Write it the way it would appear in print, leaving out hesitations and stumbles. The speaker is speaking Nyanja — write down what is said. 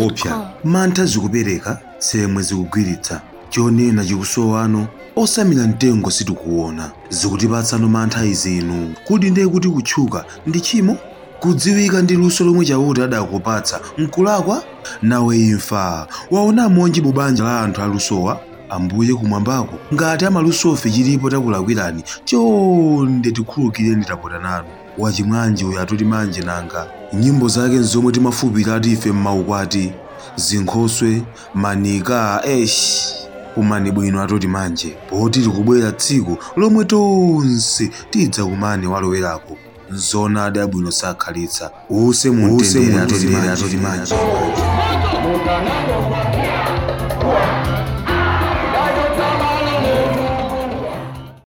zoopsa mantha zikupereka tsemwe zikugwiritsa chonena chikusowano osamira mtengo sitikuona zikutipatsano mantha izinu kuti ndiye kuti kutchuka ndi tchimo kudziwika ndi luso lomwe chauta adakupatsa nkulakwa nawe imfa waona monji mu banja la anthu alusowa Ambuye kumwambako ngati amalusofe chilipo takulakwirani chonde tikhululukireni tapota nanu wachimwanji uyo atoti manje nanga nyimbo zake nzomwe timafupira ife m'maukwati zinkhoswe manika kumani bwino atoti manje poti likubwera tsiku lomwe tonse tidza kumane walowerako nzonadi abwino sakhalitsa use mumtendere atoti manje